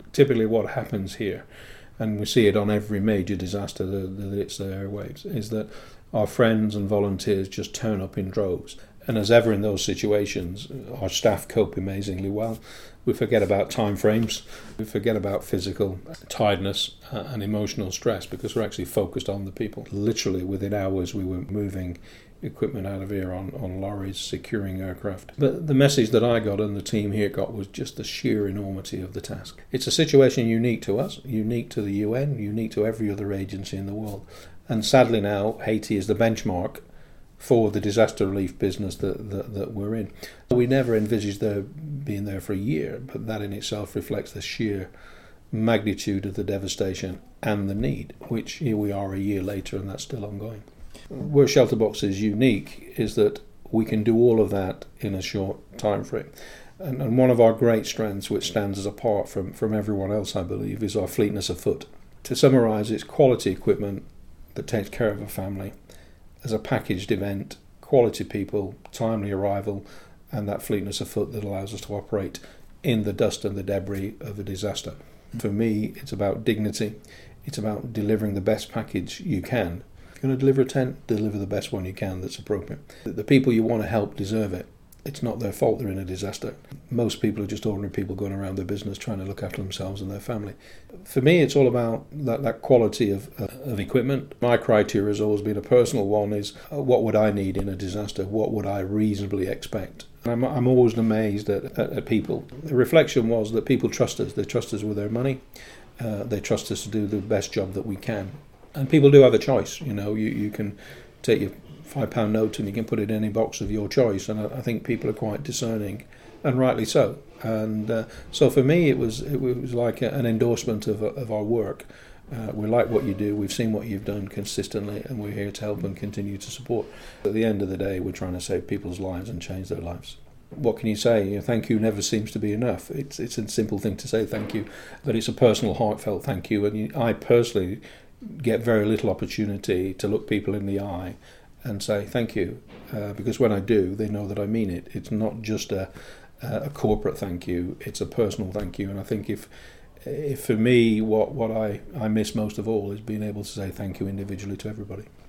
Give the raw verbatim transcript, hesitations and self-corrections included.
Typically what happens here, and we see it on every major disaster that, that hits the airwaves, is that our friends and volunteers just turn up in droves. And as ever in those situations, our staff cope amazingly well. We forget about time frames, we forget about physical tiredness uh, and emotional stress, because we're actually focused on the people. Literally within hours we were moving equipment out of here on, on lorries, securing aircraft. But the message that I got and the team here got was just the sheer enormity of the task. It's a situation unique to us, unique to the U N, unique to every other agency in the world. And sadly now, Haiti is the benchmark for the disaster relief business that, that, that we're in. We never envisaged there being there for a year, but that in itself reflects the sheer magnitude of the devastation and the need, which here we are a year later and that's still ongoing. Where Shelterbox is unique is that we can do all of that in a short time frame. And, and one of our great strengths, which stands us apart from, from everyone else, I believe, is our fleetness of foot. To summarise, it's quality equipment that takes care of a family as a packaged event, quality people, timely arrival, and that fleetness of foot that allows us to operate in the dust and the debris of a disaster. For me, it's about dignity. It's about delivering the best package you can. If you're going to deliver a tent, deliver the best one you can that's appropriate. The people you want to help deserve it. It's not their fault they're in a disaster. Most people are just ordinary people going around their business trying to look after themselves and their family. For me, it's all about that, that quality of, uh, of equipment. My criteria has always been a personal one, is uh, what would I need in a disaster? What would I reasonably expect? And I'm, I'm always amazed at, at, at people. The reflection was that people trust us. They trust us with their money. Uh, they trust us to do the best job that we can. And people do have a choice. You know, you, you can take your five pound note and you can put it in any box of your choice, and I, I think people are quite discerning, and rightly so. And uh, so for me it was it was like a, an endorsement of, of our work. Uh, we like what you do, we've seen what you've done consistently, and we're here to help and continue to support. At the end of the day, we're trying to save people's lives and change their lives. What can you say? You know, thank you never seems to be enough. It's it's a simple thing to say thank you, but it's a personal, heartfelt thank you. And you, I personally get very little opportunity to look people in the eye and say thank you, uh, because when I do, they know that I mean it. It's not just a, a corporate thank you, it's a personal thank you. And I think if, if for me, what, what I, I miss most of all is being able to say thank you individually to everybody.